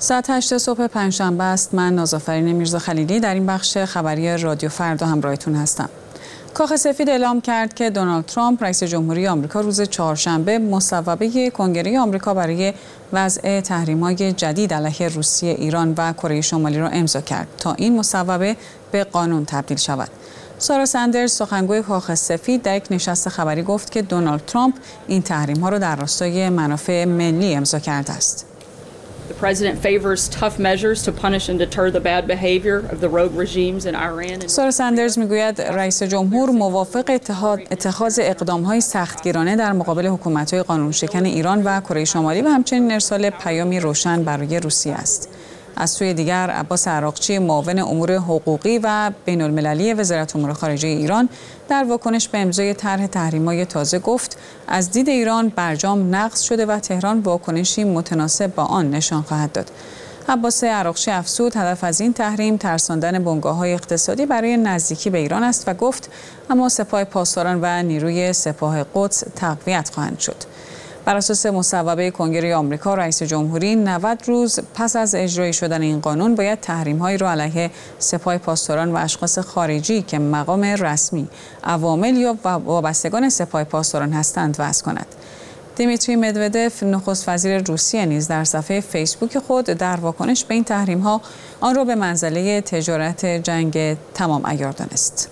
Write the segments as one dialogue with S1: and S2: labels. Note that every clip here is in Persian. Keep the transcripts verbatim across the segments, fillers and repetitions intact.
S1: ساعت هشت صبح پنجشنبه است. من نازآفرین میرزا خلیلی در این بخش خبری رادیو فردا همراهتون هستم. کاخ سفید اعلام کرد که دونالد ترامپ رئیس جمهوری آمریکا روز چهارشنبه مصوبه کنگره آمریکا برای وضع تحریم‌های جدید علیه روسیه، ایران و کره شمالی را امضا کرد تا این مصوبه به قانون تبدیل شود. سارا سندرز سخنگوی کاخ سفید در یک نشست خبری گفت که دونالد ترامپ این تحریم‌ها را در راستای منافع ملی امضا کرده است.
S2: The president favors tough measures to punish and deter the bad behavior of the rogue regimes in Iran.
S1: سارا سندرز میگوید رئیس جمهور موافق اتحاد اتخاذ اقدام‌های سختگیرانه در مقابل حکومت‌های قانون شکن ایران و کره شمالی و همچنین ارسال پیامی روشن برای روسیه است. از سوی دیگر عباس عراقچی معاون امور حقوقی و بین‌المللی وزارت امور خارجه ایران در واکنش به امضای طرح تحریم‌های تازه گفت از دید ایران برجام نقض شده و تهران واکنشی متناسب با آن نشان خواهد داد. عباس عراقچی افزود هدف از این تحریم ترساندن بنگاه‌های اقتصادی برای نزدیکی به ایران است و گفت اما سپاه پاسداران و نیروی سپاه قدس تقویت خواهند شد. بر اساس مصوبه کنگره آمریکا، رئیس جمهوری نود روز پس از اجرایی شدن این قانون باید تحریم‌هایی را علیه سپاه پاسداران و اشخاص خارجی که مقام رسمی، عوامل یا وابستگان سپاه پاسداران هستند وضع کند. دیمیتری مدودف نخست وزیر روسیه نیز در صفحه فیسبوک خود در واکنش به این تحریم‌ها آن را به منزله تجارت جنگ تمام عیار دانست.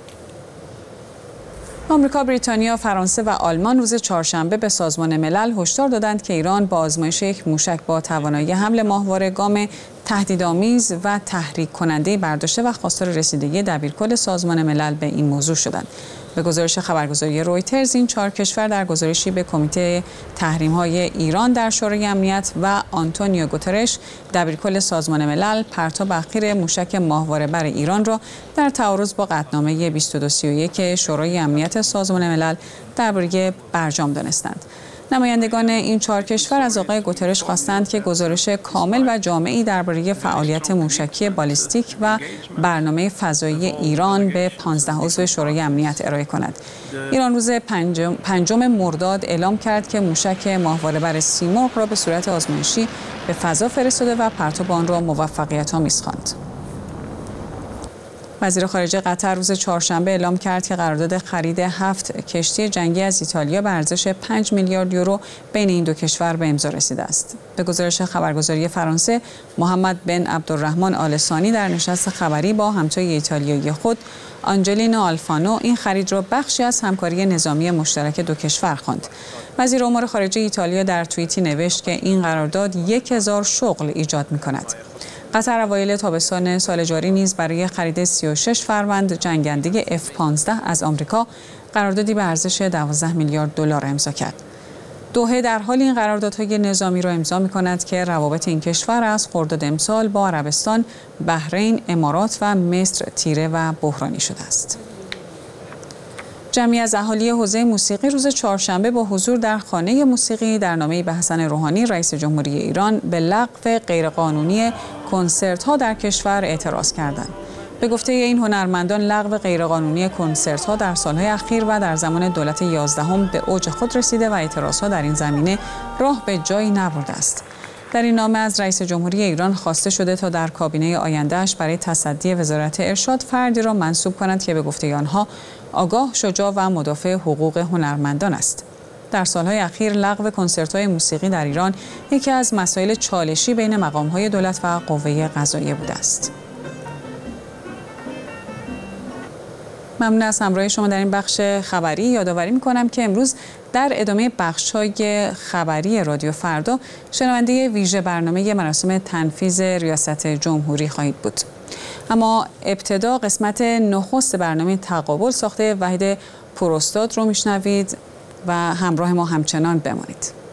S1: آمریکا، بریتانیا، فرانسه و آلمان روز چهارشنبه به سازمان ملل هشدار دادند که ایران با آزمایش یک موشک با توانایی حمل ماهواره گام تهدیدآمیز و تحریک کننده برداشته و خواستار رسیدگی دبیرکل سازمان ملل به این موضوع شدند. به گزارش خبرگزاری رویترز این چهار کشور در گزارشی به کمیته تحریم‌های ایران در شورای امنیت و آنتونیو گوترش دبیرکل سازمان ملل پرتاب اخیر موشک ماهواره بر ایران را در تعارض با قطعنامه بیست و دو سی و یک شورای امنیت سازمان ملل درباره برجام دانستند. نمایندگان این چهار کشور از آقای گوترش خواستند که گزارش کامل و جامعی درباره فعالیت موشکی بالیستیک و برنامه فضایی ایران به پانزده عضو شورای امنیت ارائه کند. ایران روز پنجم, پنجم مرداد اعلام کرد که موشک ماهواره‌بر سیمرغ را به صورت آزمایشی به فضا فرستاده و پرتاب آن را موفقیت‌آمیز خواند. وزیر خارجه قطر روز چهارشنبه اعلام کرد که قرارداد خرید هفت کشتی جنگی از ایتالیا به ارزش پنج میلیارد یورو بین این دو کشور به امضا رسیده است. به گزارش خبرگزاری فرانسه، محمد بن عبدالرحمن آل ثانی در نشست خبری با همتای ایتالیایی خود آنجلینا آلفانو این خرید را بخشی از همکاری نظامی مشترک دو کشور خواند. وزیر امور خارجه ایتالیا در توییتی نوشت که این قرارداد یک هزار شغل ایجاد می‌کند. قطر اوایل تابستان سال جاری نیز برای خرید سی و شش فروند جنگنده اف پانزده از آمریکا قراردادی به ارزش دوازده میلیارد دلار امضا کرد. دوحه در حال این قراردادهای نظامی را امضا می‌کند که روابط این کشور از خرداد امسال با عربستان، بحرین، امارات و مصر تیره و بحرانی شده است. جمعی از اهالی حوزه موسیقی روز چهارشنبه با حضور در خانه موسیقی در نامه‌ای به حسن روحانی رئیس جمهوری ایران به لغو غیرقانونی کنسرت‌ها در کشور اعتراض کردند. به گفته این هنرمندان لغو غیرقانونی کنسرت‌ها در سال‌های اخیر و در زمان دولت یازدهم به اوج خود رسیده و اعتراض‌ها در این زمینه راه به جایی نبرده است. در این نامه از رئیس جمهوری ایران خواسته شده تا در کابینه آینده‌اش برای تصدی وزارت ارشاد فردی را منصوب کند که به گفته آنها آگاه، شجاع و مدافع حقوق هنرمندان است. در سالهای اخیر لغو کنسرت‌های موسیقی در ایران یکی از مسائل چالشی بین مقام‌های دولت و قوه قضاییه بوده است. ممنون از همراهی شما در این بخش خبری. یادآوری می‌کنم که امروز در ادامه بخش‌های خبری رادیو فردا شنونده ویژه برنامه مراسم تنفیذ ریاست جمهوری خواهید بود. اما ابتدا قسمت نخست برنامه تقابل ساخته وحید پروستاد رو میشنوید و همراه ما همچنان بمانید.